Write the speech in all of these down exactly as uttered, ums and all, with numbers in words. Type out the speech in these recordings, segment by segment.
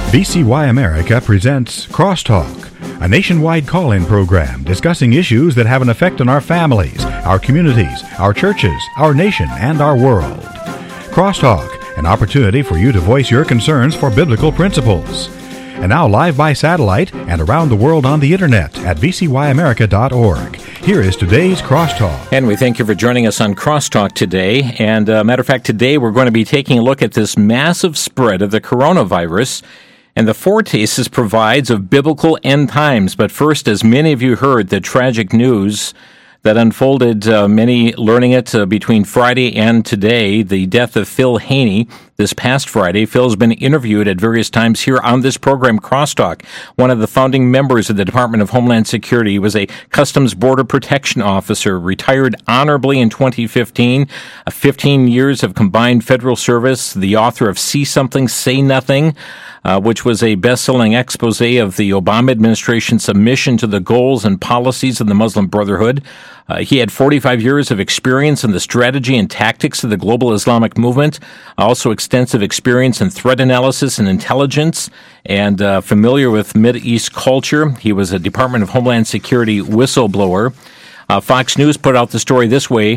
V C Y America presents Crosstalk, a nationwide call-in program discussing issues that have an effect on our families, our communities, our churches, our nation, and our world. Crosstalk, an opportunity for you to voice your concerns for biblical principles. And now live by satellite and around the world on the internet at v c y america dot org. Here is today's Crosstalk. And we thank you for joining us on Crosstalk today. And uh, matter of fact, today we're going to be taking a look at this massive spread of the coronavirus and the foretaste this provides of biblical end times. But first, as many of you heard, the tragic news that unfolded, uh, many learning it uh, between Friday and today, the death of Phil Haney this past Friday. Phil's been interviewed at various times here on this program, Crosstalk. One of the founding members of the Department of Homeland Security. He was a Customs Border Protection officer, retired honorably in twenty fifteen, uh, fifteen years of combined federal service, the author of See Something, Say Nothing, Uh, which was a best-selling expose of the Obama administration's submission to the goals and policies of the Muslim Brotherhood. Uh, he had forty-five years of experience in the strategy and tactics of the global Islamic movement, also extensive experience in threat analysis and intelligence, and uh, familiar with Mideast culture. He was a Department of Homeland Security whistleblower. Uh, Fox News put out the story this way.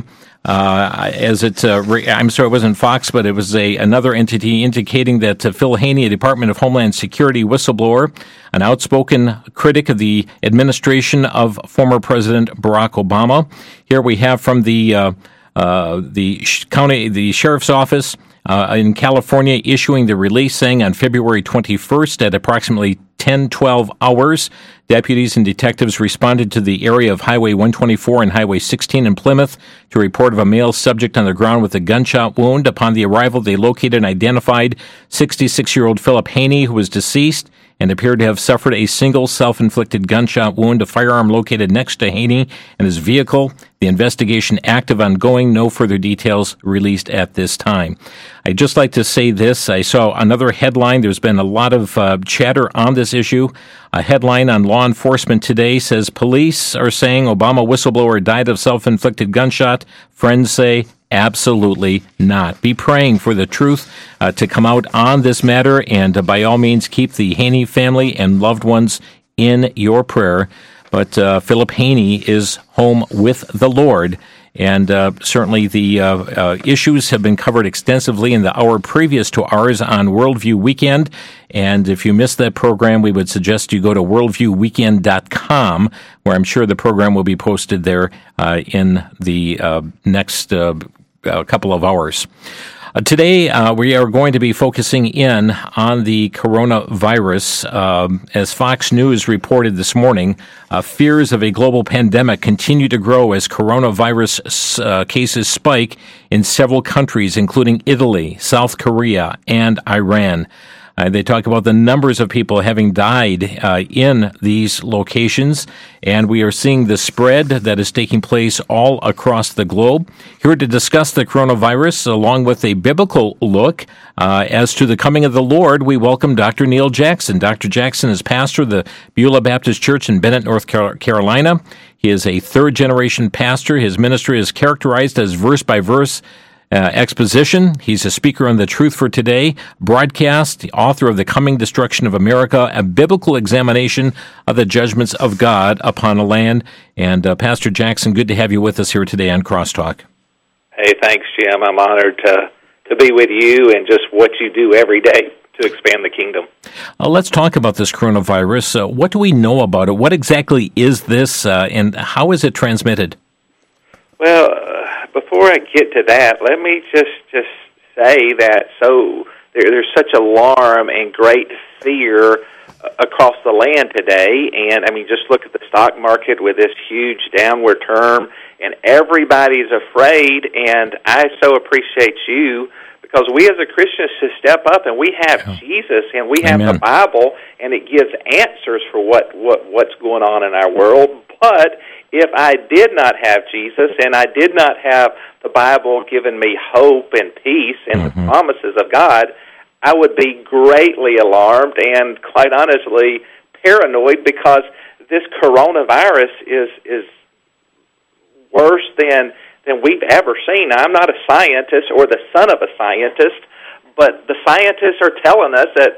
Uh, as it, uh, re- I'm sorry, it wasn't Fox, but it was a another entity indicating that uh, Phil Haney, a Department of Homeland Security whistleblower, an outspoken critic of the administration of former President Barack Obama. Here we have from the uh, uh, the sh- county, the sheriff's office uh, in California, issuing the release saying on February twenty-first at approximately ten twelve hours, deputies and detectives responded to the area of Highway one twenty-four and Highway sixteen in Plymouth to report of a male subject on the ground with a gunshot wound. Upon the arrival, they located and identified sixty-six-year-old Philip Haney, who was deceased and appeared to have suffered a single self-inflicted gunshot wound, a firearm located next to Haney and his vehicle. The investigation active, ongoing, no further details released at this time. I'd just like to say this. I saw another headline. There's been a lot of uh, chatter on this issue. A headline on Law Enforcement Today says police are saying Obama whistleblower died of self-inflicted gunshot. Friends say absolutely not. Be praying for the truth uh, to come out on this matter, and uh, by all means keep the Haney family and loved ones in your prayer. But uh, Philip Haney is home with the Lord, and uh, certainly the uh, uh, issues have been covered extensively in the hour previous to ours on Worldview Weekend. And if you missed that program, we would suggest you go to worldview weekend dot com, where I'm sure the program will be posted there uh, in the uh, next uh, uh, couple of hours. Uh, today, uh, we are going to be focusing in on the coronavirus. Um, as Fox News reported this morning, uh, fears of a global pandemic continue to grow as coronavirus uh, cases spike in several countries, including Italy, South Korea, and Iran. Uh, they talk about the numbers of people having died uh, in these locations, and we are seeing the spread that is taking place all across the globe. Here to discuss the coronavirus, along with a biblical look uh, as to the coming of the Lord, we welcome Doctor Neil Jackson. Doctor Jackson is pastor of the Beulah Baptist Church in Bennett, North Carolina. He is a third-generation pastor. His ministry is characterized as verse-by-verse Uh, exposition. He's a speaker on the Truth for Today broadcast, the author of The Coming Destruction of America, a biblical examination of the judgments of God upon a land. And uh, Pastor Jackson, good to have you with us here today on Crosstalk. Hey, thanks, Jim. I'm honored to, to be with you and just what you do every day to expand the kingdom. Uh, let's talk about this coronavirus. Uh, what do we know about it? What exactly is this, uh, and how is it transmitted? Well, before I get to that, let me just just say that so there, there's such alarm and great fear across the land today, and I mean, just look at the stock market with this huge downward term, and everybody's afraid, and I so appreciate you, because we as a Christians should step up, and we have yeah. Jesus, and we have Amen. The Bible, and it gives answers for what, what what's going on in our world. But if I did not have Jesus, and I did not have the Bible giving me hope and peace and mm-hmm. the promises of God, I would be greatly alarmed and, quite honestly, paranoid, because this coronavirus is is worse than than we've ever seen. Now, I'm not a scientist or the son of a scientist, but the scientists are telling us that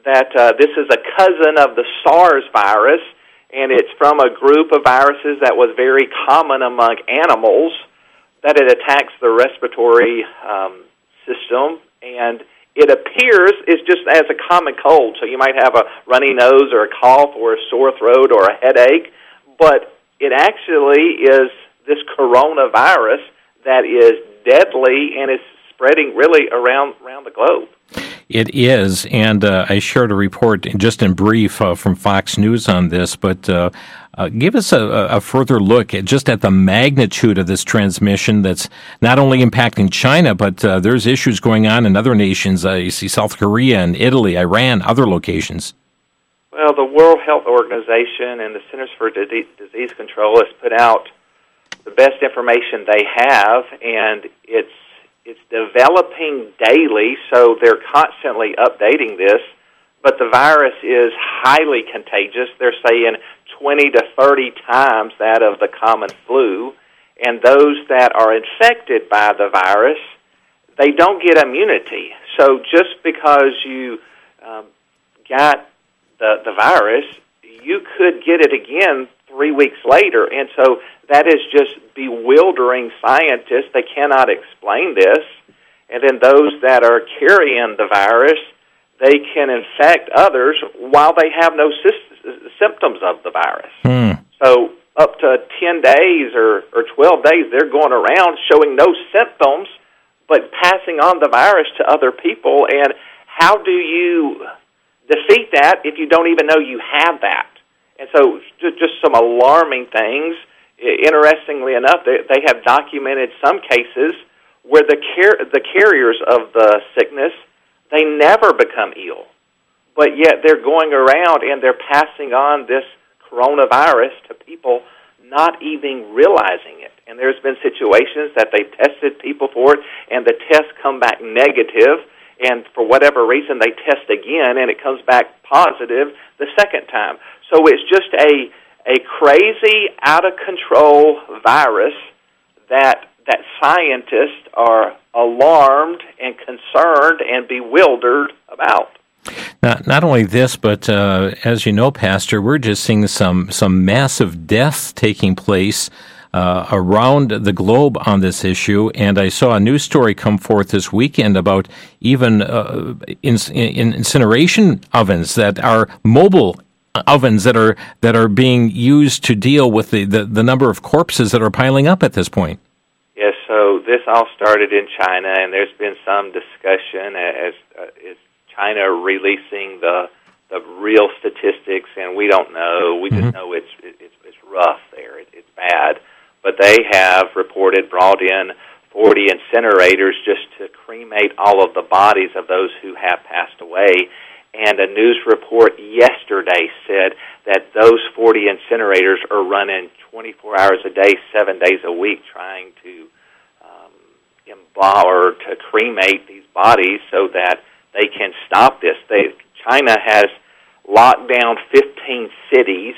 that uh, this is a cousin of the SARS virus, and it's from a group of viruses that was very common among animals, that it attacks the respiratory um, system, and it appears it's just as a common cold. So you might have a runny nose or a cough or a sore throat or a headache, but it actually is this coronavirus that is deadly and is spreading really around around the globe. It is, and uh, I shared a report just in brief uh, from Fox News on this, but uh, uh, give us a, a further look at just at the magnitude of this transmission that's not only impacting China, but uh, there's issues going on in other nations. Uh, you see South Korea and Italy, Iran, other locations. Well, the World Health Organization and the Centers for Disease Control has put out the best information they have, and it's It's developing daily, so they're constantly updating this, but the virus is highly contagious. They're saying twenty to thirty times that of the common flu, and those that are infected by the virus, they don't get immunity. So just because you um, got the, the virus, you could get it again three weeks later, and so that is just bewildering scientists. They cannot explain this. And then those that are carrying the virus, they can infect others while they have no sy- symptoms of the virus. Mm. So up to ten days or, or twelve days, they're going around showing no symptoms, but passing on the virus to other people. And how do you defeat that if you don't even know you have that? And so just, just some alarming things. Interestingly enough, they, they have documented some cases where the car- the carriers of the sickness, they never become ill, but yet they're going around and they're passing on this coronavirus to people not even realizing it. And there's been situations that they've tested people for it, and the tests come back negative, and for whatever reason they test again, and it comes back positive the second time. So it's just a a crazy, out-of-control virus that that scientists are alarmed and concerned and bewildered about. Not, not only this, but uh, as you know, Pastor, we're just seeing some, some massive deaths taking place uh, around the globe on this issue. And I saw a news story come forth this weekend about even uh, in, in incineration ovens that are mobile ovens that are that are being used to deal with the, the, the number of corpses that are piling up at this point. Yes, so this all started in China, and there's been some discussion as uh, is China releasing the the real statistics, and we don't know. We mm-hmm. just know it's it's it's rough there. It, it's bad, but they have reported brought in forty incinerators just to cremate all of the bodies of those who have passed away. And a news report yesterday said that those forty incinerators are running twenty-four hours a day, seven days a week, trying to um, embalm or to cremate these bodies so that they can stop this. They, China has locked down fifteen cities,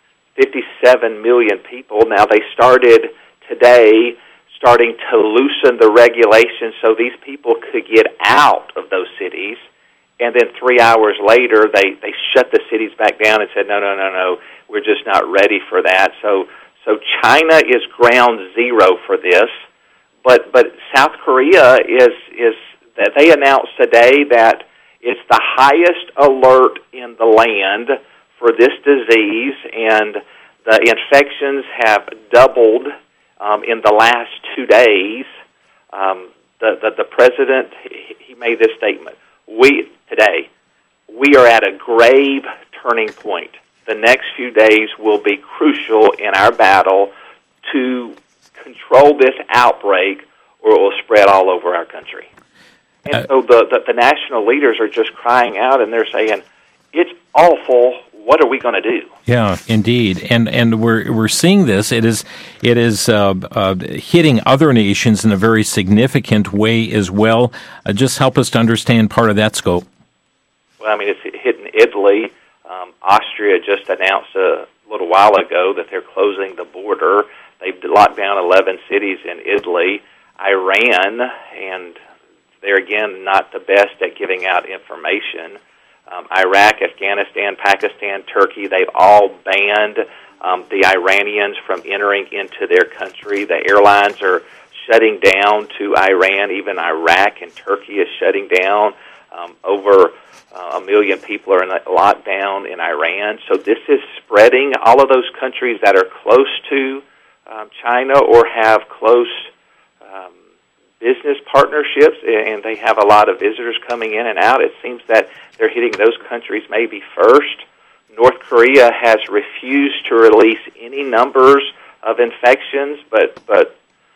fifty-seven million people. Now, they started today starting to loosen the regulations so these people could get out of those cities. And then three hours later, they, they shut the cities back down and said, no, no, no, no, we're just not ready for that. So so China is ground zero for this. But but South Korea is, is that they announced today that it's the highest alert in the land for this disease, and the infections have doubled um, in the last two days. Um, the, the, the president, he made this statement. We, today, we are at a grave turning point. The next few days will be crucial in our battle to control this outbreak, or it will spread all over our country. And uh, so the, the, the national leaders are just crying out, and they're saying, it's awful. What are we going to do? Yeah, indeed, and and we're we're seeing this. It is it is uh, uh, hitting other nations in a very significant way as well. Uh, just help us to understand part of that scope. Well, I mean, it's hitting Italy. Um, Austria just announced a little while ago that they're closing the border. They've locked down eleven cities in Italy. Iran, and they're again not the best at giving out information. Um, Iraq, Afghanistan, Pakistan, Turkey, they've all banned um, the Iranians from entering into their country. The airlines are shutting down to Iran. Even Iraq and Turkey is shutting down. Um, over uh, a million people are in a lockdown in Iran. So this is spreading. All of those countries that are close to um, China or have close um, business partnerships, and they have a lot of visitors coming in and out, it seems that they're hitting those countries maybe first. North Korea has refused to release any numbers of infections, but but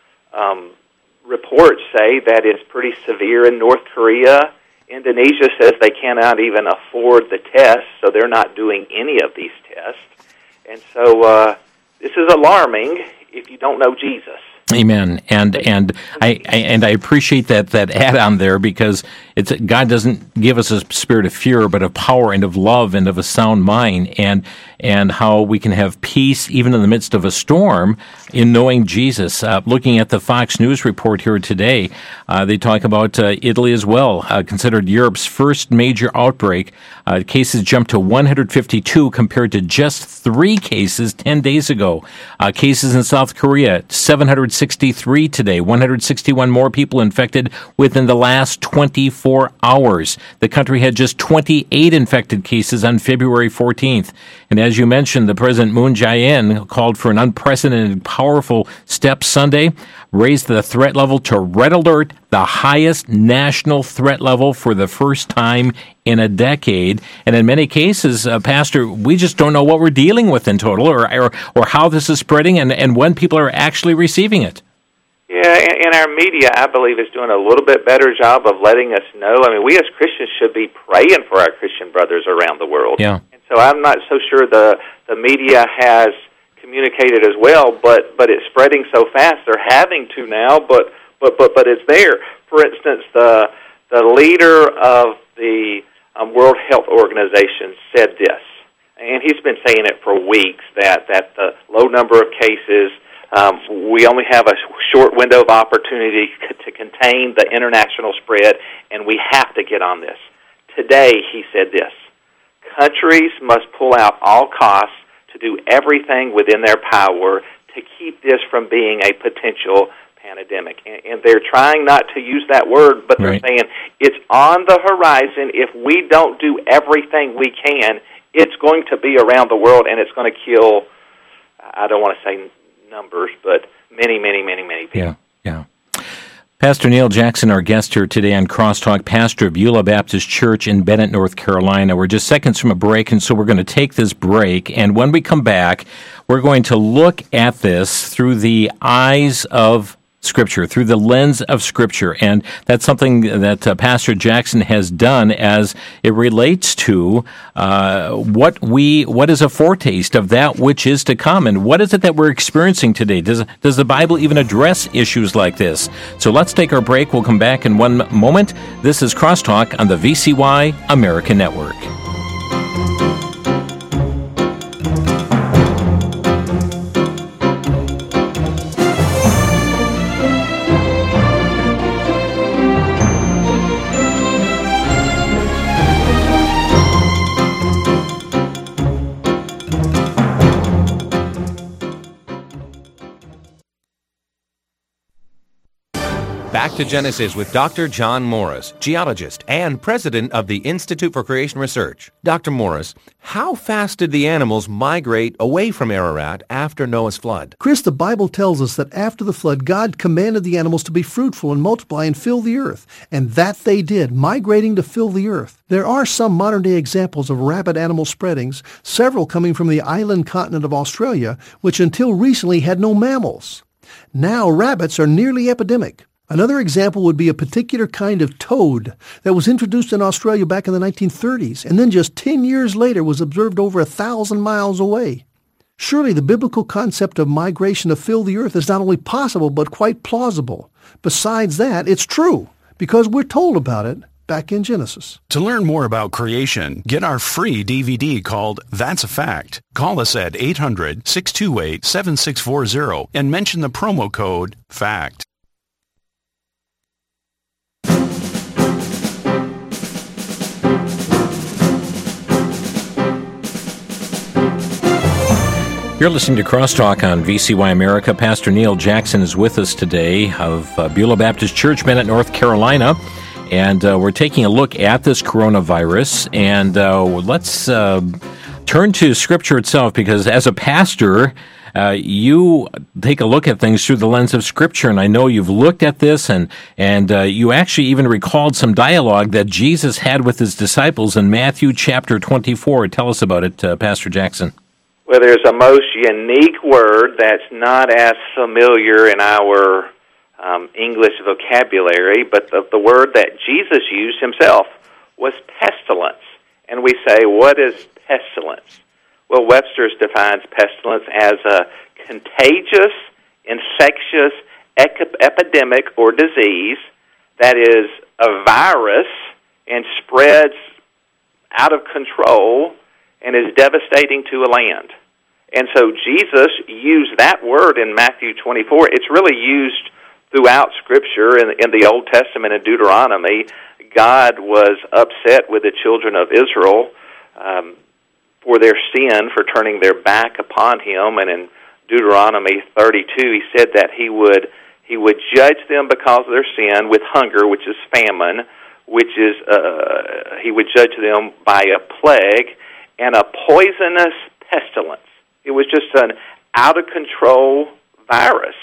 um, reports say that it's pretty severe in North Korea. Indonesia says they cannot even afford the tests, so they're not doing any of these tests. And so uh, this is alarming if you don't know Jesus. Amen. And and I, I and I appreciate that that add-on there, because it's God doesn't give us a spirit of fear, but of power and of love and of a sound mind, and and how we can have peace even in the midst of a storm in knowing Jesus. Uh, looking at the Fox News report here today, uh, they talk about uh, Italy as well, uh, considered Europe's first major outbreak. Uh, cases jumped to one hundred fifty-two compared to just three cases ten days ago. Uh, cases in South Korea, seven hundred sixty-three today, one hundred sixty-one more people infected within the last twenty-four hours. The country had just twenty-eight infected cases on February fourteenth. And as you mentioned, the President Moon Jae-in called for an unprecedented, powerful step Sunday, raised the threat level to red alert, the highest national threat level for the first time in a decade. And in many cases, uh, Pastor, we just don't know what we're dealing with in total, or or, or how this is spreading, and, and when people are actually receiving it. Yeah, and, and our media, I believe, is doing a little bit better job of letting us know. I mean, we as Christians should be praying for our Christian brothers around the world. Yeah. And so I'm not so sure the, the media has communicated as well, but, but it's spreading so fast they're having to now, but but but, but it's there. For instance, the the leader of the um, World Health Organization said this, and he's been saying it for weeks, that, that the low number of cases, um, we only have a short window of opportunity to contain the international spread, and we have to get on this. Today, he said this, countries must pull out all costs to do everything within their power to keep this from being a potential pandemic. And, and they're trying not to use that word, but they're right. saying it's on the horizon. If we don't do everything we can, it's going to be around the world, and it's going to kill, I don't want to say numbers, but many, many, many, many people. Yeah, yeah. Pastor Neil Jackson, our guest here today on Crosstalk, pastor of Beulah Baptist Church in Bennett, North Carolina. We're just seconds from a break, and so we're going to take this break. And when we come back, we're going to look at this through the eyes of Scripture, through the lens of Scripture. And that's something that uh, Pastor Jackson has done as it relates to uh, what we, what is a foretaste of that which is to come, and what is it that we're experiencing today? Does, does the Bible even address issues like this? So let's take our break. We'll come back in one moment. This is Crosstalk on the V C Y American Network. Back to Genesis with Doctor John Morris, geologist and president of the Institute for Creation Research. Doctor Morris, how fast did the animals migrate away from Ararat after Noah's flood? Chris, the Bible tells us that after the flood, God commanded the animals to be fruitful and multiply and fill the earth. And that they did, migrating to fill the earth. There are some modern-day examples of rapid animal spreadings, several coming from the island continent of Australia, which until recently had no mammals. Now rabbits are nearly epidemic. Another example would be a particular kind of toad that was introduced in Australia back in the nineteen thirties, and then just ten years later was observed over a thousand miles away. Surely the biblical concept of migration to fill the earth is not only possible, but quite plausible. Besides that, it's true, because we're told about it back in Genesis. To learn more about creation, get our free D V D called That's a Fact. Call us at eight hundred, six two eight, seven six four zero and mention the promo code FACT. You're listening to Crosstalk on V C Y America. Pastor Neil Jackson is with us today of uh, Beulah Baptist Church, Bennett, North Carolina. And uh, we're taking a look at this coronavirus. And uh, let's uh, turn to Scripture itself, because as a pastor, uh, you take a look at things through the lens of Scripture. And I know you've looked at this, and, and uh, you actually even recalled some dialogue that Jesus had with his disciples in Matthew chapter twenty-four. Tell us about it, uh, Pastor Jackson. Well, there's a most unique word that's not as familiar in our um, English vocabulary, but the, the word that Jesus used himself was pestilence. And we say, what is pestilence? Well, Webster's defines pestilence as a contagious, infectious ec- epidemic or disease that is a virus and spreads out of control and is devastating to a land. And so Jesus used that word in Matthew twenty-four. It's really used throughout Scripture. In, in the Old Testament, in Deuteronomy, God was upset with the children of Israel um, for their sin, for turning their back upon him. And in Deuteronomy thirty-two, he said that he would he would judge them because of their sin with hunger, which is famine, which is uh, he would judge them by a plague, and a poisonous pestilence. It was just an out-of-control virus.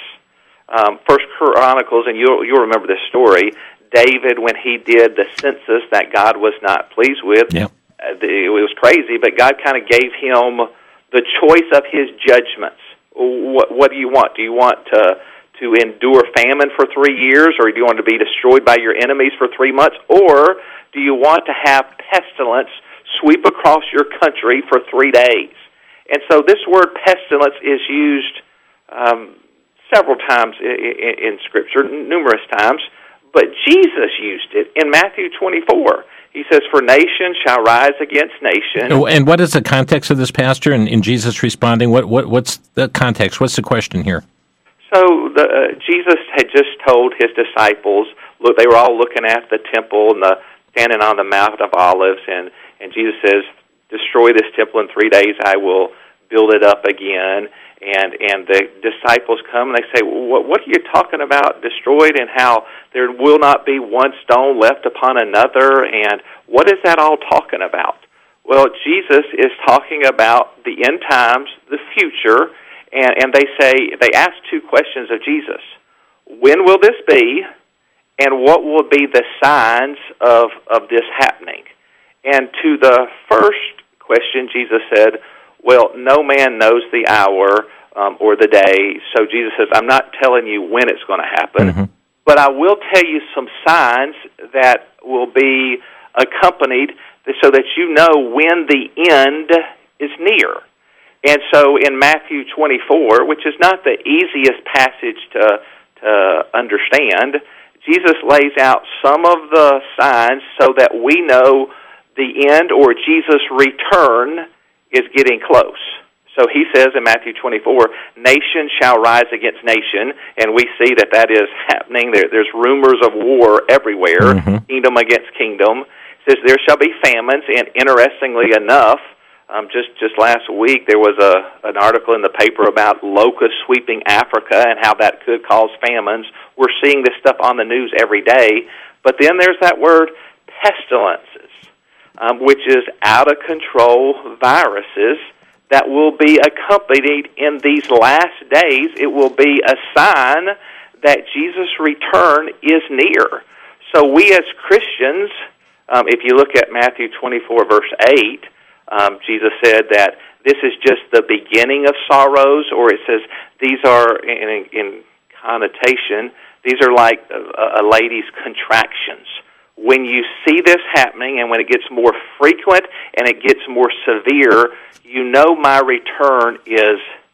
Um, First Chronicles, and you'll, you'll remember this story, David, when he did the census that God was not pleased with, yep. uh, the, it was crazy, but God kind of gave him the choice of his judgments. What, what do you want? Do you want to, to endure famine for three years, or do you want to be destroyed by your enemies for three months, or do you want to have pestilence sweep across your country for three days? And so this word pestilence is used um, several times in, in, in Scripture, numerous times, but Jesus used it in Matthew twenty-four. He says, "For nation shall rise against nation." And what is the context of this, Pastor, and in, in Jesus responding? What, what What's the context? What's the question here? So the, uh, Jesus had just told his disciples, look, they were all looking at the temple and the, standing on the Mount of Olives, and, and Jesus says, "Destroy this temple in three days, I will build it up again." And and the disciples come and they say, what, what are you talking about, destroyed, and how there will not be one stone left upon another, and what is that all talking about? Well, Jesus is talking about the end times, the future, and, and they say, they ask two questions of Jesus. When will this be, and what will be the signs of, of this happening? And to the first question, Jesus said, well, no man knows the hour um, or the day. So Jesus says, I'm not telling you when it's going to happen, mm-hmm. but I will tell you some signs that will be accompanied so that you know when the end is near. And so in Matthew twenty-four, which is not the easiest passage to, to understand, Jesus lays out some of the signs so that we know the end or Jesus' return is getting close. So he says in Matthew twenty-four, nation shall rise against nation, and we see that that is happening. There, there's rumors of war everywhere, mm-hmm. kingdom against kingdom. It says there shall be famines, and interestingly enough, um, just, just last week there was a an article in the paper about locusts sweeping Africa and how that could cause famines. We're seeing this stuff on the news every day. But then there's that word pestilences, Um, which is out-of-control viruses that will be accompanied in these last days. It will be a sign that Jesus' return is near. So we as Christians, um, if you look at Matthew twenty-four, verse eight, um, Jesus said that this is just the beginning of sorrows, or it says these are, in, in connotation, these are like a, a lady's contractions. When you see this happening and when it gets more frequent and it gets more severe, you know my return is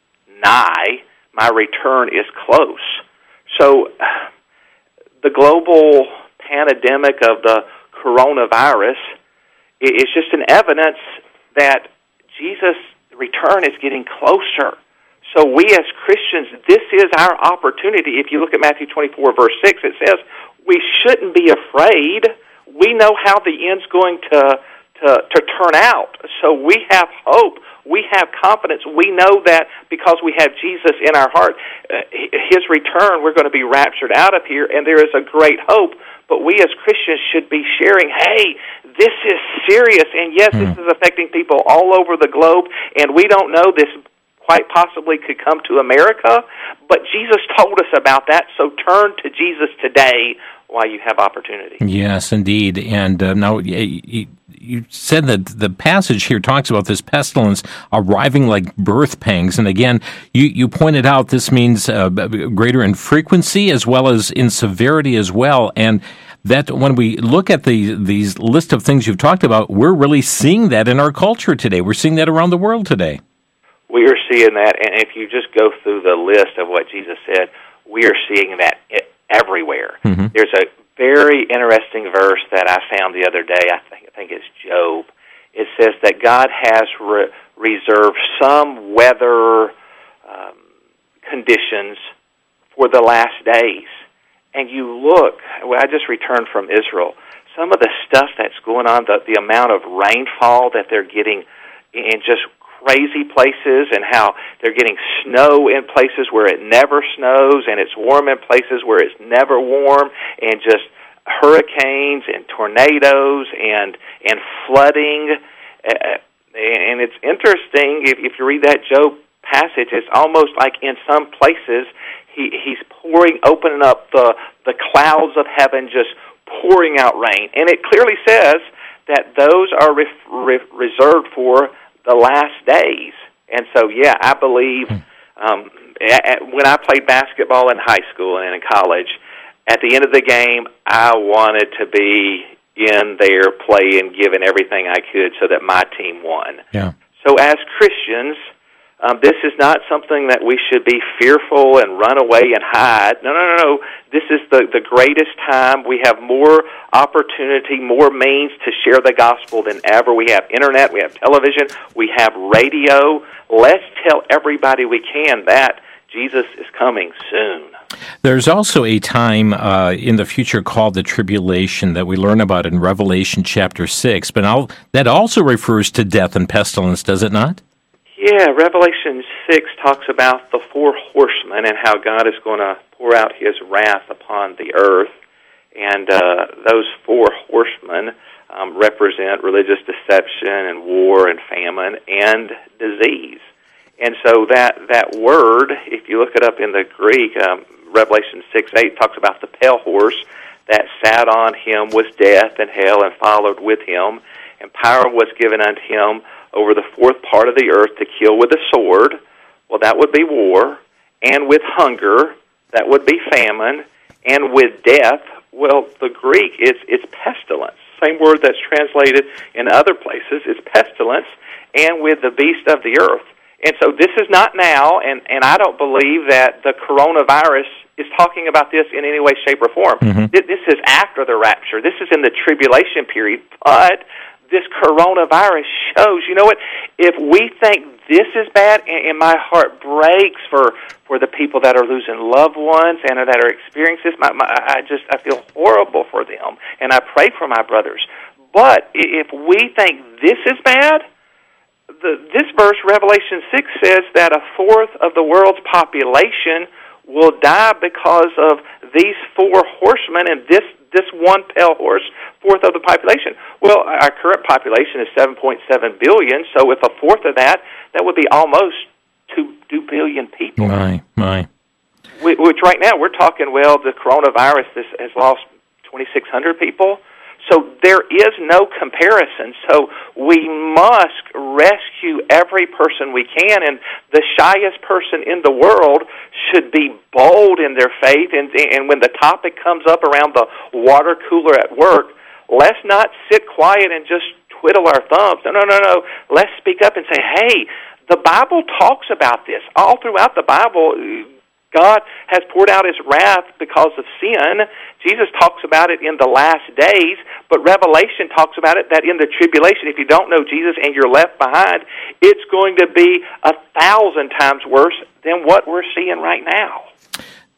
nigh, my return is close. So the global pandemic of the coronavirus is just an evidence that Jesus' return is getting closer. So we as Christians, this is our opportunity. If you look at Matthew twenty-four, verse six, it says, we shouldn't be afraid. We know how the end's going to, to, to turn out. So we have hope. We have confidence. We know that because we have Jesus in our heart, uh, His return, we're going to be raptured out of here, and there is a great hope. But we as Christians should be sharing, hey, this is serious, and yes, mm. this is affecting people all over the globe, and we don't know, this quite possibly could come to America, but Jesus told us about that, so turn to Jesus today while you have opportunity. Yes, indeed. And uh, now you, you said that the passage here talks about this pestilence arriving like birth pangs. And again, you, you pointed out this means uh, greater in frequency as well as in severity as well. And that when we look at the these list of things you've talked about, we're really seeing that in our culture today. We're seeing that around the world today. We are seeing that, and if you just go through the list of what Jesus said, we are seeing that everywhere. Mm-hmm. There's a very interesting verse that I found the other day. I think I think it's Job. It says that God has re- reserved some weather um, conditions for the last days. And you look, well, I just returned from Israel. Some of the stuff that's going on, the, the amount of rainfall that they're getting in just crazy places, and how they're getting snow in places where it never snows, and it's warm in places where it's never warm, and just hurricanes and tornadoes and and flooding. Uh, and it's interesting, if, if you read that Job passage, it's almost like in some places he he's pouring, opening up the, the clouds of heaven, just pouring out rain. And it clearly says that those are re- re- reserved for the last days. And so, yeah, I believe um, at, when I played basketball in high school and in college, at the end of the game, I wanted to be in there playing, giving everything I could so that my team won. Yeah. So as Christians, um, this is not something that we should be fearful and run away and hide. No, no, no, no. This is the, the greatest time. We have more opportunity, more means to share the gospel than ever. We have internet, we have television, we have radio. Let's tell everybody we can that Jesus is coming soon. There's also a time uh, in the future called the tribulation that we learn about in Revelation chapter six, but I'll, that also refers to death and pestilence, does it not? Yeah, Revelation six talks about the four horsemen and how God is going to pour out His wrath upon the earth. And uh, those four horsemen um, represent religious deception and war and famine and disease. And so that, that word, if you look it up in the Greek, um, Revelation six eight talks about the pale horse that sat on him was death and hell and followed with him. And power was given unto him over the fourth part of the earth to kill with a sword. Well, that would be war. And with hunger, that would be famine. And with death, well, the Greek, it's, it's pestilence. Same word that's translated in other places, it's pestilence. And with the beast of the earth. And so this is not now, and, and I don't believe that the coronavirus is talking about this in any way, shape, or form. Mm-hmm. This is after the rapture. This is in the tribulation period. But this coronavirus shows, you know what, if we think this is bad, and, and my heart breaks for, for the people that are losing loved ones and that are experiencing this, my, my, I just I feel horrible for them, and I pray for my brothers. But if we think this is bad, The, this verse, Revelation six, says that a fourth of the world's population will die because of these four horsemen and this, this one pale horse, fourth of the population. Well, our current population is seven point seven billion, so if a fourth of that, that would be almost two, two billion people. My, my. Which right now we're talking, well, the coronavirus has, has lost twenty-six hundred people. So there is no comparison. So we must rescue every person we can, and the shyest person in the world should be bold in their faith. And, and when the topic comes up around the water cooler at work, let's not sit quiet and just twiddle our thumbs. No, no, no, no. Let's speak up and say, hey, the Bible talks about this. All throughout the Bible, God has poured out His wrath because of sin. Jesus talks about it in the last days, but Revelation talks about it that in the tribulation, if you don't know Jesus and you're left behind, it's going to be a thousand times worse than what we're seeing right now.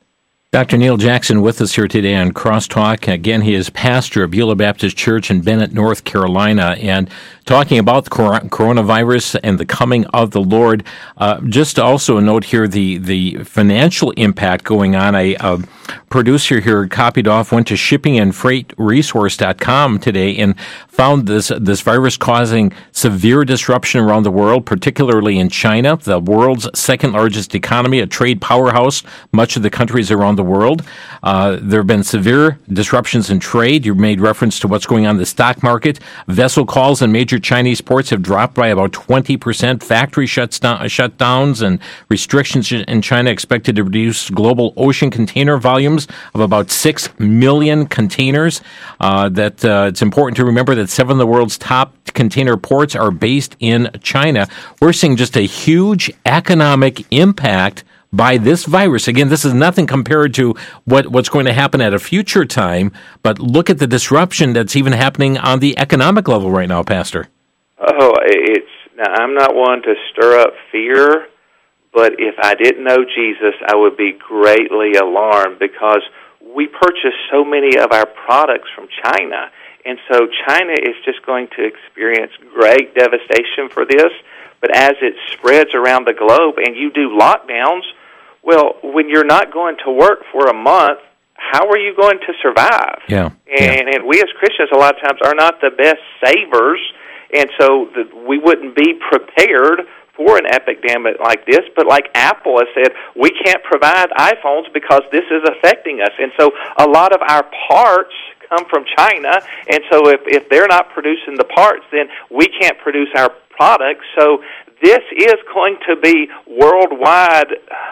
Doctor Neil Jackson with us here today on Crosstalk. Again, he is pastor of Beulah Baptist Church in Bennett, North Carolina, and talking about the coronavirus and the coming of the Lord. Uh, just also a note here, the, the financial impact going on. A, a producer here copied off, went to shipping and freight resource dot com today and found this, this virus causing severe disruption around the world, particularly in China, the world's second largest economy, a trade powerhouse, much of the countries around the world. Uh, there have been severe disruptions in trade. You made reference to what's going on in the stock market. Vessel calls in major Chinese ports have dropped by about twenty percent. Factory shuts down, shutdowns and restrictions in China expected to reduce global ocean container volumes of about six million containers. Uh, that uh, it's important to remember that seven of the world's top container ports are based in China. We're seeing just a huge economic impact by this virus. Again, this is nothing compared to what, what's going to happen at a future time, but look at the disruption that's even happening on the economic level right now, Pastor. Oh, it's now, I'm not one to stir up fear, but if I didn't know Jesus, I would be greatly alarmed because we purchase so many of our products from China, and so China is just going to experience great devastation for this. But as it spreads around the globe and you do lockdowns, well, when you're not going to work for a month, how are you going to survive? Yeah. And, yeah. and we as Christians a lot of times are not the best savers, and so the, we wouldn't be prepared for an epidemic like this. But like Apple has said, we can't provide iPhones because this is affecting us. And so a lot of our parts come from China, and so if, if they're not producing the parts, then we can't produce our products. So this is going to be worldwide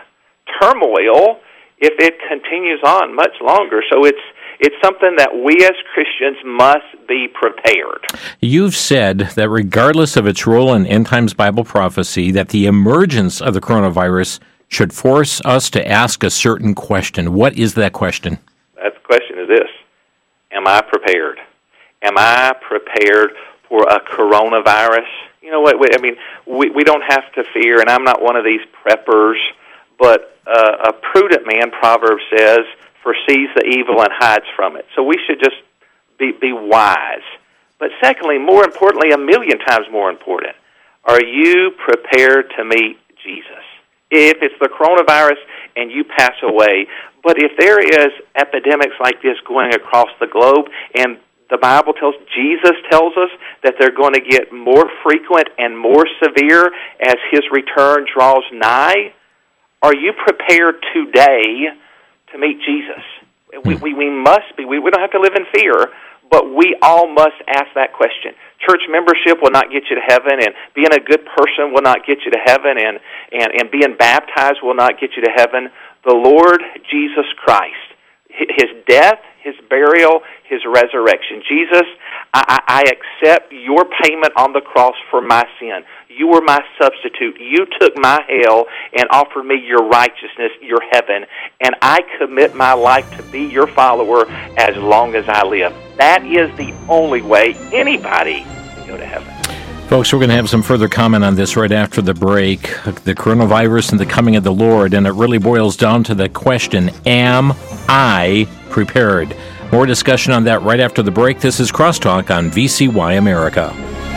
turmoil if it continues on much longer. So it's it's something that we as Christians must be prepared. You've said that regardless of its role in end times Bible prophecy, that the emergence of the coronavirus should force us to ask a certain question. What is that question? That question is this: am I prepared? Am I prepared for a coronavirus? You know what, I mean, we, we don't have to fear, and I'm not one of these preppers, but uh, a prudent man, Proverbs says, foresees the evil and hides from it. So we should just be, be wise. But secondly, more importantly, a million times more important, are you prepared to meet Jesus? If it's the coronavirus and you pass away, but if there is epidemics like this going across the globe, and the Bible tells, Jesus tells us that they're going to get more frequent and more severe as his return draws nigh. Are you prepared today to meet Jesus? We, we, we must be. We, we don't have to live in fear, but we all must ask that question. Church membership will not get you to heaven, and being a good person will not get you to heaven, and, and, and being baptized will not get you to heaven. The Lord Jesus Christ, his death, his burial, his resurrection. Jesus, I, I accept your payment on the cross for my sin. You were my substitute. You took my hell and offered me your righteousness, your heaven, and I commit my life to be your follower as long as I live. That is the only way anybody can go to heaven. Folks, we're going to have some further comment on this right after the break, the coronavirus and the coming of the Lord, and it really boils down to the question, am I prepared? More discussion on that right after the break. This is Crosstalk on V C Y America.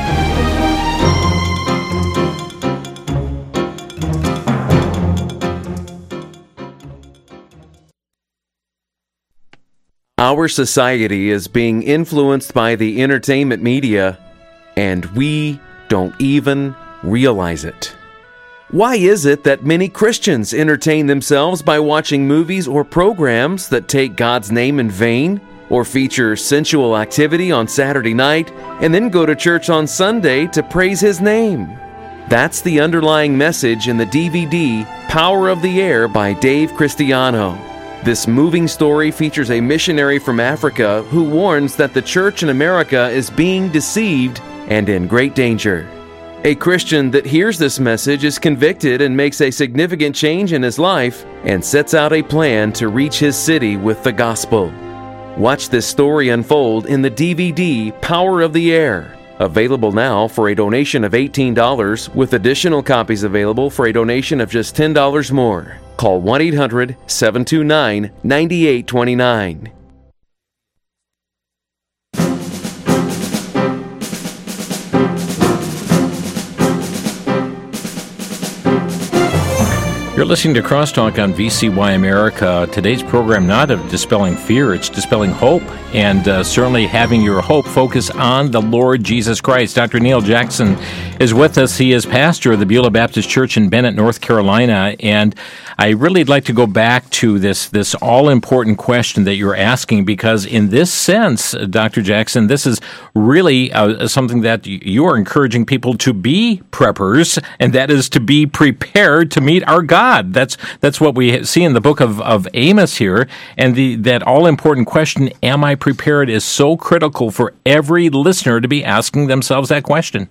Our society is being influenced by the entertainment media, and we don't even realize it. Why is it that many Christians entertain themselves by watching movies or programs that take God's name in vain, or feature sensual activity on Saturday night, and then go to church on Sunday to praise His name? That's the underlying message in the D V D Power of the Air by Dave Cristiano. This moving story features a missionary from Africa who warns that the church in America is being deceived and in great danger. A Christian that hears this message is convicted and makes a significant change in his life and sets out a plan to reach his city with the gospel. Watch this story unfold in the D V D Power of the Air. Available now for a donation of eighteen dollars, with additional copies available for a donation of just ten dollars more. Call one eight hundred, seven two nine, nine eight two nine. You're listening to Crosstalk on V C Y America. Today's program not of dispelling fear, it's dispelling hope, and uh, certainly having your hope focus on the Lord Jesus Christ. Doctor Neil Jackson is with us. He is pastor of the Beulah Baptist Church in Bennett, North Carolina, and I really would like to go back to this, this all-important question that you're asking, because in this sense, Doctor Jackson, this is really uh, something that you are encouraging people to be preppers, and that is to be prepared to meet our God. That's that's what we see in the book of, of Amos here, and the that all-important question, am I prepared, is so critical for every listener to be asking themselves that question.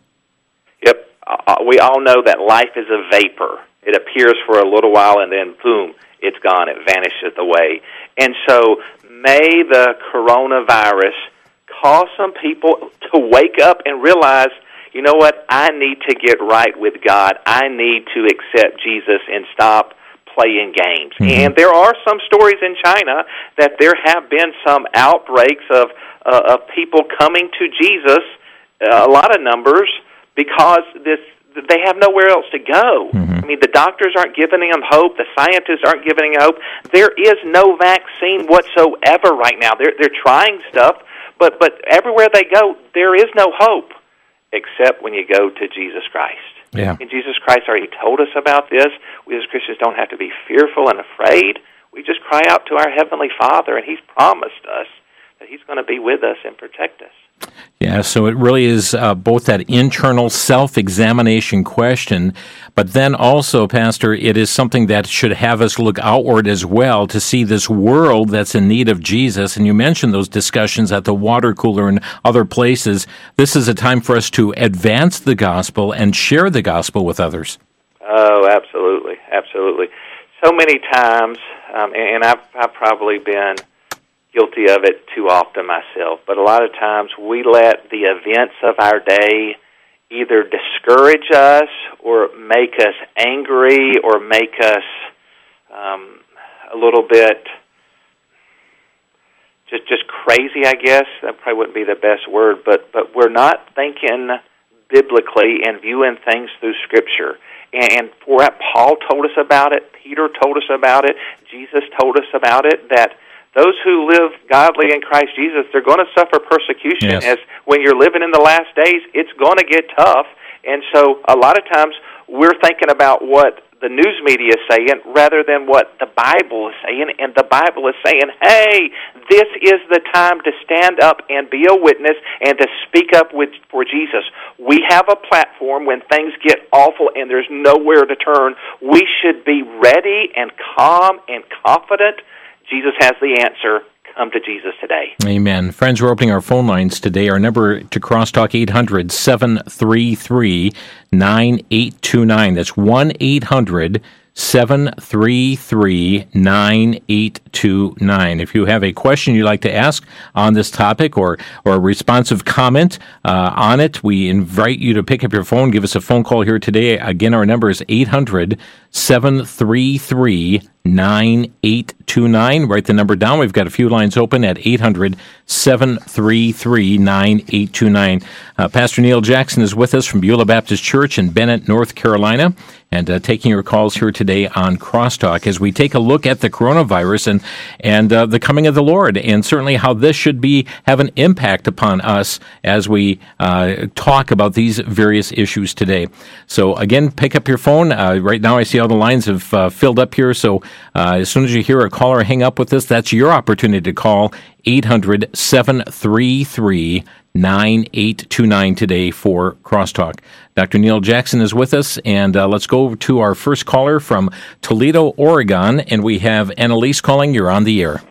Yep. Uh, we all know that life is a vapor. It appears for a little while, and then, boom, it's gone. It vanishes away. And so may the coronavirus cause some people to wake up and realize, you know what, I need to get right with God. I need to accept Jesus and stop playing games. Mm-hmm. And there are some stories in China that there have been some outbreaks of, uh, of people coming to Jesus, uh, a lot of numbers, because this they have nowhere else to go. Mm-hmm. I mean, the doctors aren't giving them hope. The scientists aren't giving them hope. There is no vaccine whatsoever right now. They're, they're trying stuff, but, but everywhere they go, there is no hope, except when you go to Jesus Christ. Yeah. And Jesus Christ already told us about this. We as Christians don't have to be fearful and afraid. We just cry out to our Heavenly Father, and He's promised us that He's going to be with us and protect us. Yeah, so it really is uh, both that internal self-examination question, but then also, Pastor, it is something that should have us look outward as well to see this world that's in need of Jesus. And you mentioned those discussions at the water cooler and other places. This is a time for us to advance the gospel and share the gospel with others. Oh, absolutely, absolutely. So many times, um, and I've, I've probably been guilty of it too often myself, but a lot of times we let the events of our day either discourage us or make us angry or make us um, a little bit just just crazy, I guess. That probably wouldn't be the best word, but, but we're not thinking biblically and viewing things through Scripture. And for that, Paul told us about it, Peter told us about it, Jesus told us about it, that those who live godly in Christ Jesus, they're going to suffer persecution. Yes. As when you're living in the last days, it's going to get tough. And so a lot of times we're thinking about what the news media is saying rather than what the Bible is saying. And the Bible is saying, hey, this is the time to stand up and be a witness and to speak up with, for Jesus. We have a platform when things get awful and there's nowhere to turn. We should be ready and calm and confident. Jesus has the answer. Come to Jesus today. Amen. Friends, we're opening our phone lines today. Our number to Crosstalk, eight hundred, seven three three, nine eight two nine. That's one eight hundred, seven three three, nine eight two nine. If you have a question you'd like to ask on this topic or, or a responsive comment uh, on it, we invite you to pick up your phone, give us a phone call here today. Again, our number is eight hundred, seven three three, nine eight two nine. Write the number down. We've got a few lines open at eight hundred, seven three three, nine eight two nine. Uh, Pastor Neil Jackson is with us from Beulah Baptist Church in Bennett, North Carolina, and uh, taking your calls here today on Crosstalk as we take a look at the coronavirus and and uh, the coming of the Lord, and certainly how this should be have an impact upon us as we uh, talk about these various issues today. So again, pick up your phone. Uh, right now I see all the lines have uh, filled up here, so uh, as soon as you hear a caller hang up with us, that's your opportunity to call eight hundred, seven three three, nine eight two nine today for Crosstalk. Doctor Neil Jackson is with us, and uh, let's go to our first caller from Toledo, Oregon, and we have Annalise calling. You're on the air.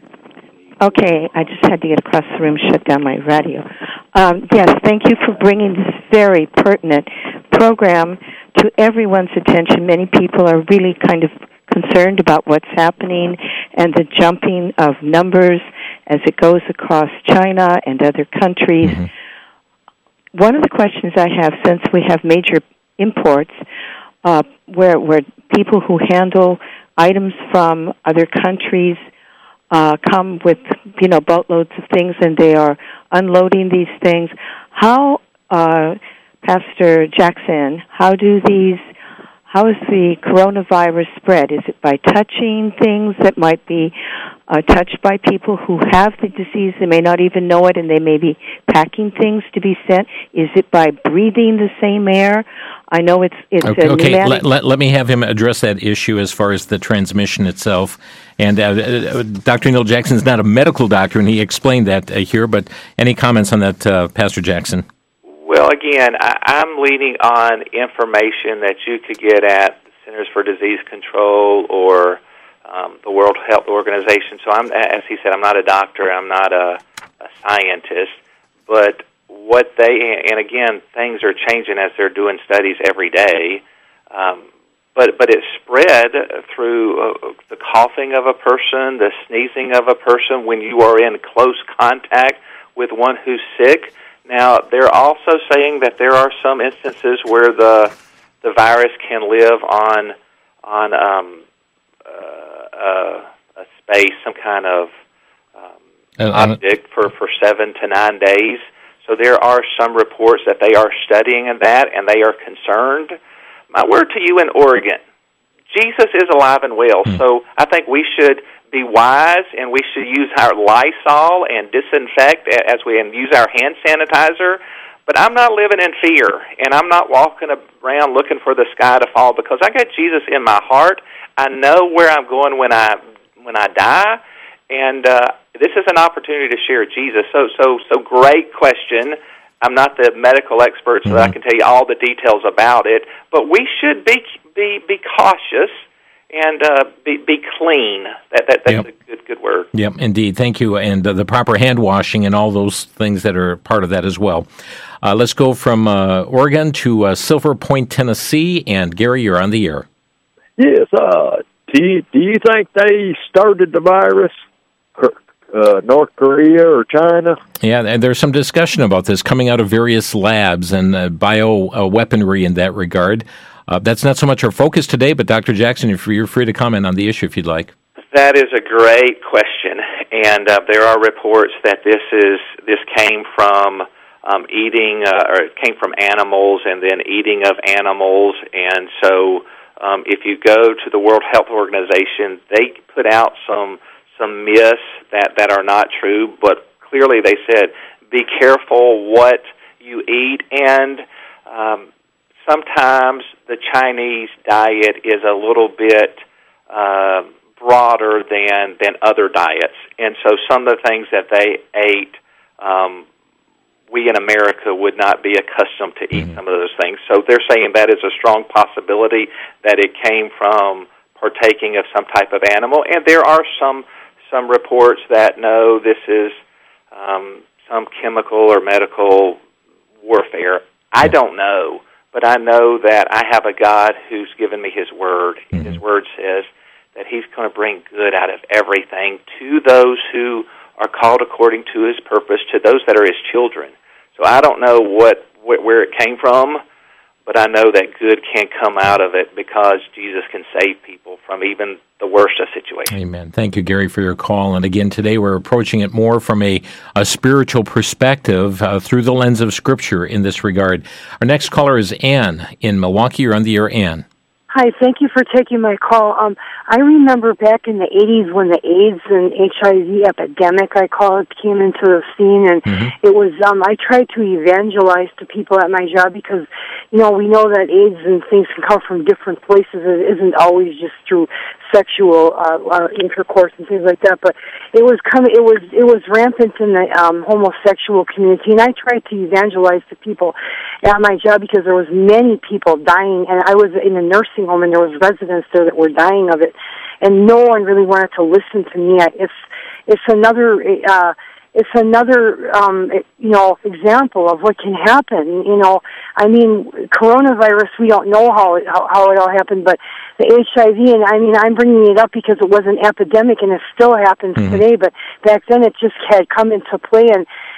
Okay, I just had to get across the room, shut down my radio. Um, yes, thank you for bringing this very pertinent program to everyone's attention. Many people are really kind of concerned about what's happening and the jumping of numbers as it goes across China and other countries. Mm-hmm. one of the questions I have, since we have major imports, uh, where where people who handle items from other countries uh, come with, you know, boatloads of things, and they are unloading these things. How, uh, Pastor Jackson, how do these, how is the coronavirus spread? Is it by touching things that might be uh, touched by people who have the disease? They may not even know it, and they may be packing things to be sent. Is it by breathing the same air? I know it's it's okay. a okay. pneumatic. Let, let, let me have him address that issue as far as the transmission itself. And uh, uh, Doctor Neil Jackson is not a medical doctor, and he explained that uh, here. But any comments on that, uh, Pastor Jackson? Well, again, I, I'm leaning on information that you could get at the Centers for Disease Control or um, the World Health Organization. So, I'm, as he said, I'm not a doctor. I'm not a, a scientist. But what they, and again, things are changing as they're doing studies every day. Um, but but it's spread through uh, the coughing of a person, the sneezing of a person when you are in close contact with one who's sick. Now, they're also saying that there are some instances where the the virus can live on on um, uh, uh, a space, some kind of um, uh, object for, for seven to nine days. So there are some reports that they are studying that, and they are concerned. My word to you in Oregon, Jesus is alive and well, mm. so I think we should be wise, and we should use our Lysol and disinfect as we and use our hand sanitizer. But I'm not living in fear, and I'm not walking around looking for the sky to fall, because I got Jesus in my heart. I know where I'm going when I when I die, and uh, this is an opportunity to share Jesus. So, so, so great question. I'm not the medical expert, so mm-hmm. that I can tell you all the details about it. But we should be be be cautious. And uh, be be clean. That, that that's yep. a good good word. Yep, indeed. Thank you. And uh, the proper hand washing and all those things that are part of that as well. Uh, let's go from uh, Oregon to uh, Silver Point, Tennessee. And Gary, you're on the air. Yes. Uh, do you, do you think they started the virus, uh, North Korea or China? Yeah, and there's some discussion about this coming out of various labs and uh, bio uh, weaponry in that regard. Uh, that's not so much our focus today, but Doctor Jackson, you're free, you're free to comment on the issue if you'd like. That is a great question, and uh, there are reports that this is this came from um, eating, uh, or it came from animals, and then eating of animals. And so, um, if you go to the World Health Organization, they put out some some myths that, that are not true, but clearly they said, be careful what you eat, and um, sometimes the Chinese diet is a little bit uh, broader than, than other diets. And so some of the things that they ate, um, we in America would not be accustomed to eat mm-hmm. some of those things. So they're saying that is a strong possibility that it came from partaking of some type of animal. And there are some some reports that, no, this is um, some chemical or medical warfare. I don't know. But I know that I have a God who's given me His Word. Mm-hmm. His Word says that He's going to bring good out of everything to those who are called according to His purpose, to those that are His children. So I don't know what where it came from, but I know that good can come out of it because Jesus can save people from even the worst of situations. Amen. Thank you, Gary, for your call. And again, today we're approaching it more from a, a spiritual perspective uh, through the lens of Scripture in this regard. Our next caller is Ann in Milwaukee. You're on the air, Ann. Hi, thank you for taking my call. Um, I remember back in the eighties when the AIDS and H I V epidemic, I call it, came into the scene, and mm-hmm. it was, um, I tried to evangelize to people at my job because, you know, we know that AIDS and things can come from different places. It isn't always just through sexual uh, uh, intercourse and things like that, but it was coming, it was, it was rampant in the um, homosexual community, and I tried to evangelize to people at my job because there was many people dying, and I was in a nursing home, and there was residents there that were dying of it, and no one really wanted to listen to me. It's it's another uh, it's another um, you know example of what can happen. You know, I mean, coronavirus. We don't know how it how, how it all happened, but the H I V, and I mean, I'm bringing it up because it was an epidemic, and it still happens mm-hmm. today. But back then, it just had come into play, and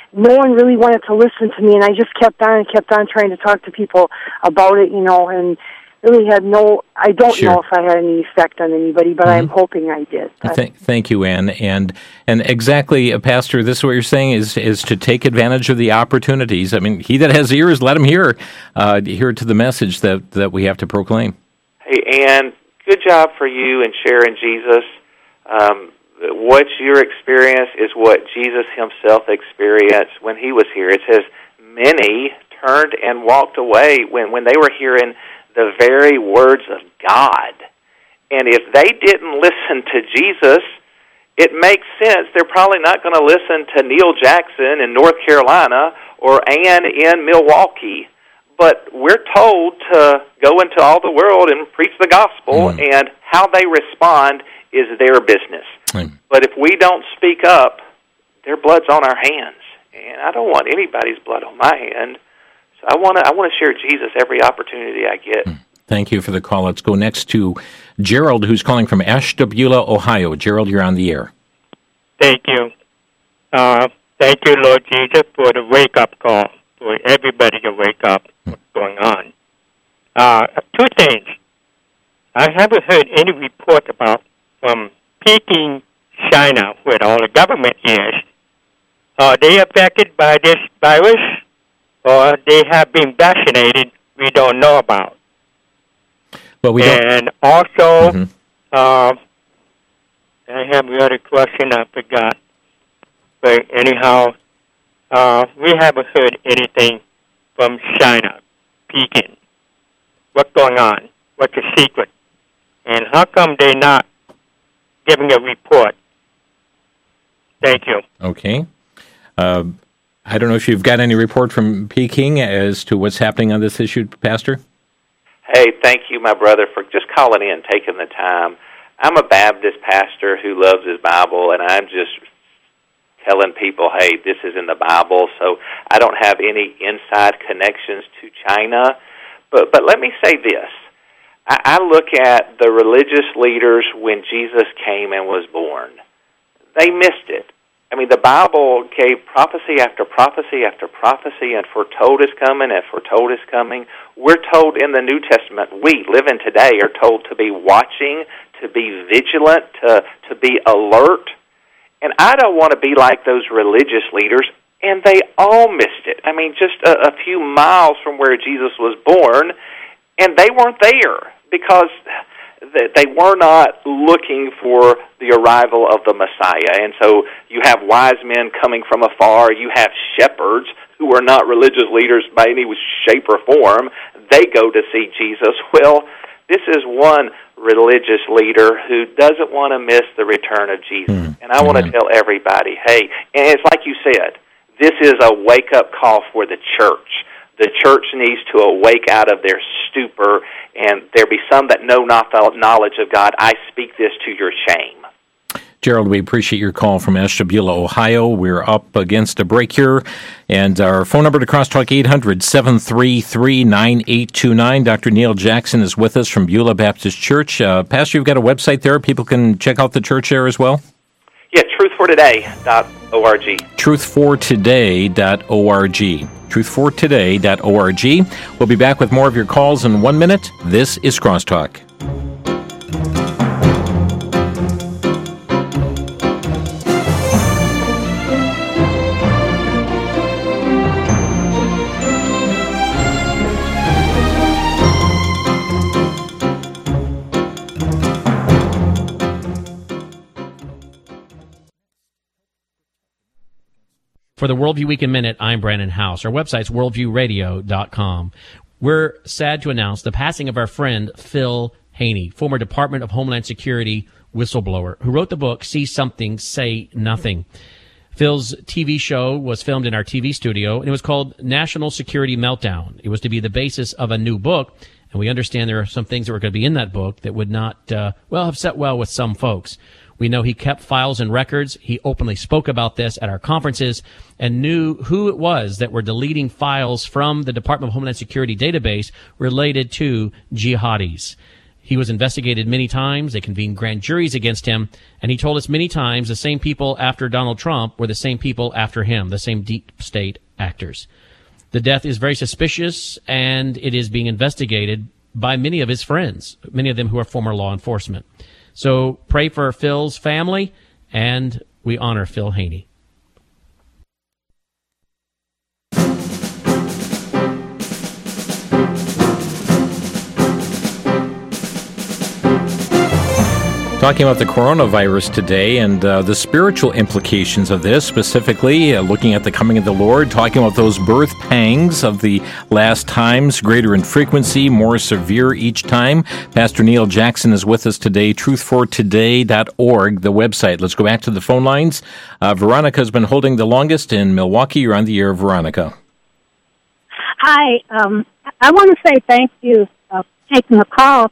no one really wanted to listen to me, and I just kept on and kept on trying to talk to people about it, you know, and really had no, I don't Sure. know if I had any effect on anybody, but Mhm. I'm hoping I did. But, Th- thank you, Ann. And and exactly, uh, Pastor, this is what you're saying is is to take advantage of the opportunities. I mean, he that has ears, let him hear, uh, hear to the message that, that we have to proclaim. Hey, Ann, good job for you in sharing Jesus. Um, what your experience is what Jesus himself experienced when he was here. It says many turned and walked away when, when they were hearing the very words of God. And if they didn't listen to Jesus, it makes sense they're probably not going to listen to Neil Jackson in North Carolina or Ann in Milwaukee. But we're told to go into all the world and preach the gospel, mm. and how they respond is their business. Mm. But if we don't speak up, their blood's on our hands. And I don't want anybody's blood on my hand. So I want to I want to share Jesus every opportunity I get. Thank you for the call. Let's go next to Gerald, who's calling from Ashtabula, Ohio. Gerald, you're on the air. Thank you. Uh, thank you, Lord Jesus, for the wake-up call, for everybody to wake up. What's going on? Uh, two things. I haven't heard any report about from Peking, China, where all the government is. Are they affected by this virus? Or they have been vaccinated, we don't know about. Well, we don't. And also, mm-hmm. uh, I have another question I forgot. But anyhow, uh, we haven't heard anything from China, Peking. What's going on? What's the secret? And how come they're not giving a report? Thank you. Okay. Uh, I don't know if you've got any report from Peking as to what's happening on this issue, Pastor? Hey, thank you, my brother, for just calling in, taking the time. I'm a Baptist pastor who loves his Bible, and I'm just telling people, hey, this is in the Bible, so I don't have any inside connections to China. But but let me say this. I, I look at the religious leaders when Jesus came and was born. They missed it. I mean, the Bible gave prophecy after prophecy after prophecy and foretold his coming and foretold his coming. We're told in the New Testament, we, living today, are told to be watching, to be vigilant, to, to be alert. And I don't want to be like those religious leaders, and they all missed it. I mean, just a, a few miles from where Jesus was born, and they weren't there because they were not looking for the arrival of the Messiah. And so you have wise men coming from afar. You have shepherds who are not religious leaders by any shape or form. They go to see Jesus. Well, this is one religious leader who doesn't want to miss the return of Jesus. Mm. And I want to tell everybody, hey, and it's like you said, this is a wake-up call for the church. The church needs to awake out of their stupor, and there be some that know not the knowledge of God. I speak this to your shame. Gerald, we appreciate your call from Ashtabula, Ohio. We're up against a break here, and our phone number to Crosstalk, eight hundred, seven three three, nine eight two nine. Doctor Neil Jackson is with us from Beulah Baptist Church. Uh, Pastor, you've got a website there. People can check out the church there as well? Yeah, truth for today dot org. truth for today dot org. truth for today dot org. We'll be back with more of your calls in one minute. This is Crosstalk. For the Worldview Week in Minute, I'm Brandon House. Our website's worldview radio dot com. We're sad to announce the passing of our friend Phil Haney, former Department of Homeland Security whistleblower, who wrote the book See Something, Say Nothing. Phil's T V show was filmed in our T V studio, and it was called National Security Meltdown. It was to be the basis of a new book, and we understand there are some things that were going to be in that book that would not, uh, well, have set well with some folks. We know he kept files and records. He openly spoke about this at our conferences and knew who it was that were deleting files from the Department of Homeland Security database related to jihadis. He was investigated many times. They convened grand juries against him. And he told us many times the same people after Donald Trump were the same people after him, the same deep state actors. The death is very suspicious, and it is being investigated by many of his friends, many of them who are former law enforcement. So pray for Phil's family, and we honor Phil Haney. Talking about the coronavirus today and uh, the spiritual implications of this, specifically uh, looking at the coming of the Lord, talking about those birth pangs of the last times, greater in frequency, more severe each time. Pastor Neil Jackson is with us today, truth for today dot org, the website. Let's go back to the phone lines. Uh, Veronica has been holding the longest in Milwaukee. You're on the air, Veronica. Hi. Um, I want to say thank you for taking the call.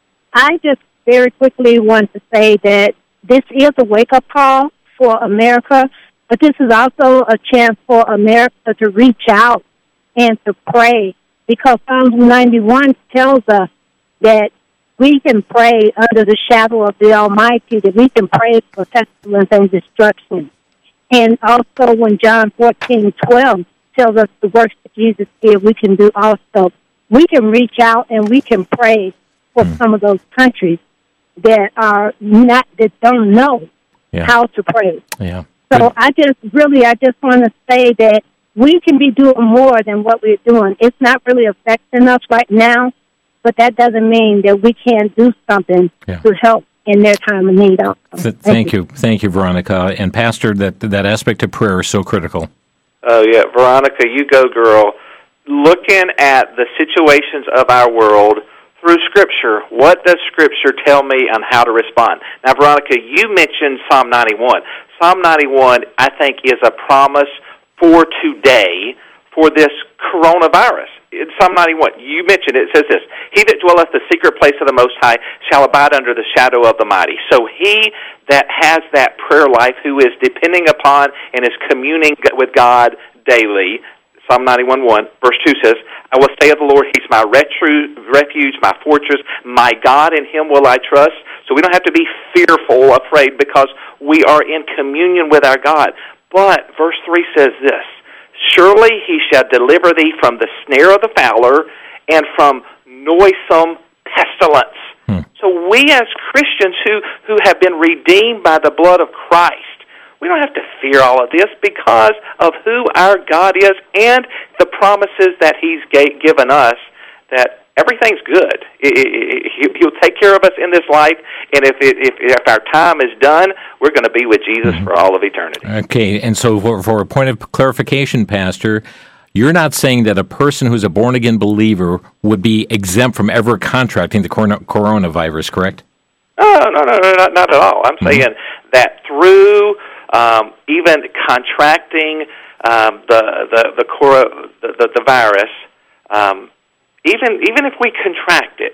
I just very quickly want to say that this is a wake-up call for America, but this is also a chance for America to reach out and to pray, because Psalms ninety-one tells us that we can pray under the shadow of the Almighty, that we can pray for pestilence and destruction. And also when John fourteen twelve tells us the works that Jesus did, we can do also. We can reach out and we can pray for mm. some of those countries that are not, that don't know yeah. how to pray. Yeah. So Good. I just really, I just want to say that we can be doing more than what we're doing. It's not really affecting us right now, but that doesn't mean that we can't do something yeah. to help in their time of need. Th- thank, thank you. you. Thank you, Veronica. And Pastor, that, that aspect of prayer is so critical. Oh, yeah. Veronica, you go, girl. Looking at the situations of our world through Scripture, what does Scripture tell me on how to respond? Now, Veronica, you mentioned Psalm ninety-one. Psalm ninety-one, I think, is a promise for today for this coronavirus. In Psalm ninety-one, you mentioned it, it says this, "He that dwelleth the secret place of the Most High shall abide under the shadow of the mighty." So he that has that prayer life, who is depending upon and is communing with God daily, Psalm ninety-one one, verse two says, "I will say of the Lord, He's my refuge, my fortress, my God, in Him will I trust." So we don't have to be fearful, afraid, because we are in communion with our God. But verse three says this, "Surely He shall deliver thee from the snare of the fowler and from noisome pestilence." Hmm. So we as Christians who, who have been redeemed by the blood of Christ, we don't have to fear all of this because of who our God is and the promises that He's given us, that everything's good. He'll take care of us in this life, and if it, if, if our time is done, we're going to be with Jesus mm-hmm. for all of eternity. Okay, and so for, for a point of clarification, Pastor, you're not saying that a person who's a born-again believer would be exempt from ever contracting the corona, coronavirus, correct? Oh, no, no, no, not, not at all. I'm mm-hmm. saying that through Um, even contracting um, the the the, coro- the the the virus, um, even even if we contract it,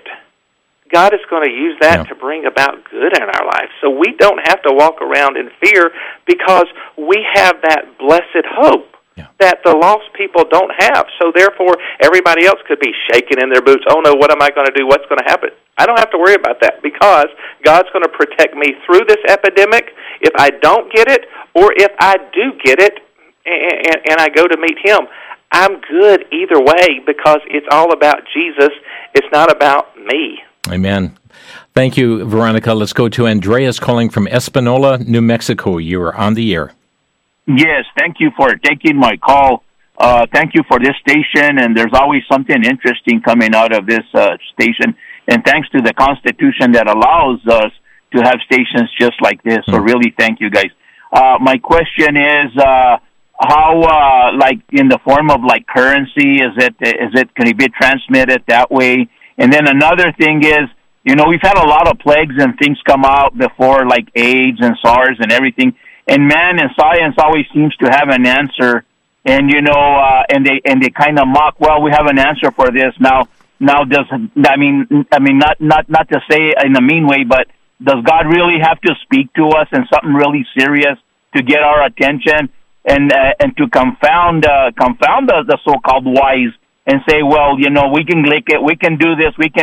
God is going to use that yeah. to bring about good in our life. So we don't have to walk around in fear because we have that blessed hope yeah. that the lost people don't have. So therefore, everybody else could be shaking in their boots. Oh no, what am I going to do? What's going to happen? I don't have to worry about that because God's going to protect me through this epidemic if I don't get it, or if I do get it and, and I go to meet Him. I'm good either way because it's all about Jesus. It's not about me. Amen. Thank you, Veronica. Let's go to Andreas calling from Espanola, New Mexico. You are on the air. Yes, thank you for taking my call. Uh, thank you for this station, and there's always something interesting coming out of this uh, station. And thanks to the Constitution that allows us to have stations just like this. So really, thank you guys. Uh, my question is, uh, how, uh, like in the form of like currency, is it, is it, can it be transmitted that way? And then another thing is, you know, we've had a lot of plagues and things come out before, like AIDS and SARS and everything. And man, and science always seems to have an answer. And, you know, uh, and they, and they kind of mock, well, we have an answer for this now. Now, does, I mean, I mean, not, not, not to say in a mean way, but does God really have to speak to us in something really serious to get our attention and, uh, and to confound, uh, confound the, the so-called wise and say, well, you know, we can lick it, we can do this, we can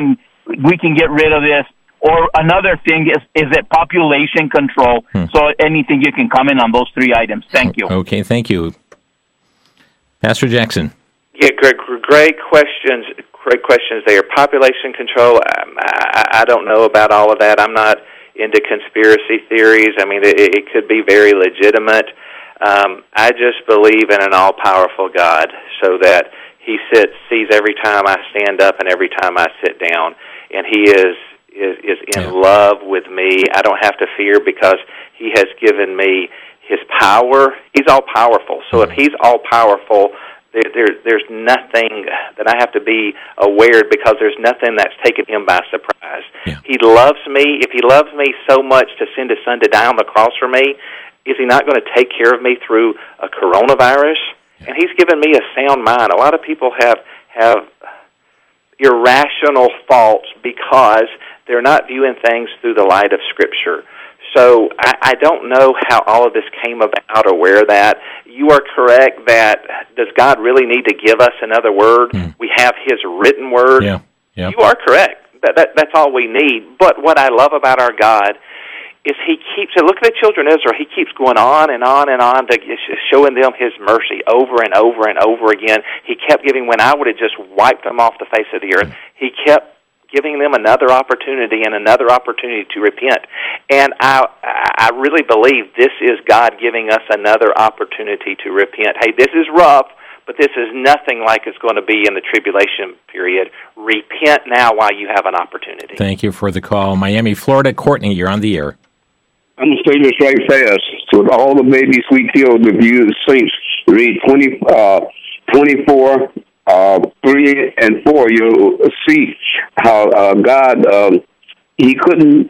we can get rid of this. Or another thing is, is it population control? Hmm. So anything you can comment on those three items. Thank you. Okay, thank you. Pastor Jackson. Yeah, great, great questions. Great questions there. Population control, um, I, I don't know about all of that. I'm not into conspiracy theories. I mean, it, it could be very legitimate. Um, I just believe in an all-powerful God so that He sits, sees every time I stand up and every time I sit down, and He is is, is in yeah. love with me. I don't have to fear because He has given me His power. He's all-powerful. So if He's all-powerful, there, there, there's nothing that I have to be aware because there's nothing that's taken Him by surprise. Yeah. He loves me. If He loves me so much to send His Son to die on the cross for me, is He not going to take care of me through a coronavirus? Yeah. And He's given me a sound mind. A lot of people have have irrational faults because they're not viewing things through the light of Scripture. So I, I don't know how all of this came about or where that. You are correct that does God really need to give us another word? Mm. We have His written word. Yeah. Yeah. You are correct. That, that That's all we need. But what I love about our God is He keeps, look at the children of Israel, He keeps going on and on and on, to showing them His mercy over and over and over again. He kept giving, when I would have just wiped them off the face of the earth, He kept giving them another opportunity and another opportunity to repent. And I I really believe this is God giving us another opportunity to repent. Hey, this is rough, but this is nothing like it's going to be in the tribulation period. Repent now while you have an opportunity. Thank you for the call. Miami, Florida. Courtney, you're on the air. I'm going to say this right fast. So all the babies we killed, if you saints read twenty, uh, twenty-four, uh, three and four, you'll see how uh, God, um, He couldn't,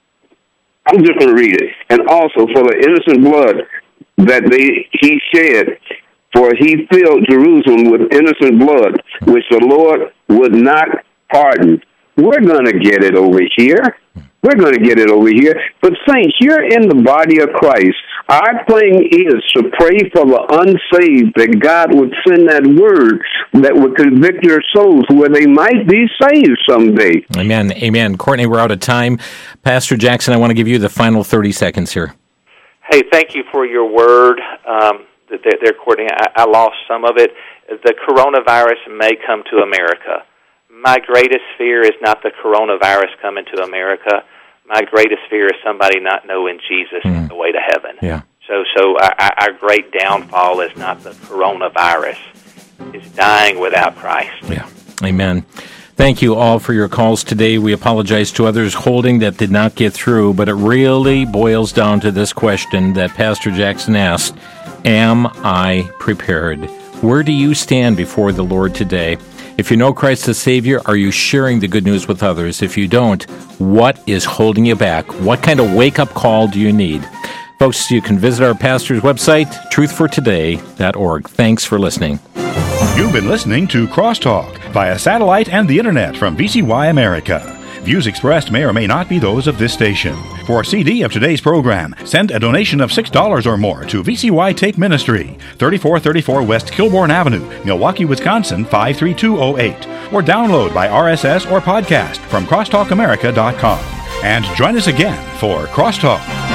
I'm just going to read it. And also for the innocent blood that they He shed, for He filled Jerusalem with innocent blood, which the Lord would not pardon. We're going to get it over here. We're going to get it over here. But saints, you're in the body of Christ. Our thing is to pray for the unsaved, that God would send that word that would convict their souls where they might be saved someday. Amen. Amen. Courtney, we're out of time. Pastor Jackson, I want to give you the final thirty seconds here. Hey, thank you for your word. Um, there, there, Courtney, I, I lost some of it. The coronavirus may come to America. My greatest fear is not the coronavirus coming to America. My greatest fear is somebody not knowing Jesus mm. on the way to heaven. Yeah. So, so our, our great downfall is not the coronavirus; it's dying without Christ. Yeah. Amen. Thank you all for your calls today. We apologize to others holding that did not get through, but it really boils down to this question that Pastor Jackson asked: am I prepared? Where do you stand before the Lord today? If you know Christ as Savior, are you sharing the good news with others? If you don't, what is holding you back? What kind of wake-up call do you need? Folks, you can visit our pastor's website, truth for today dot org. Thanks for listening. You've been listening to Crosstalk via satellite and the internet from V C Y America. Views expressed may or may not be those of this station. For a C D of today's program, send a donation of six dollars or more to V C Y Tape Ministry, thirty-four thirty-four West Kilbourne Avenue, Milwaukee, Wisconsin, five three two oh eight. Or download by R S S or podcast from crosstalk america dot com. And join us again for Crosstalk.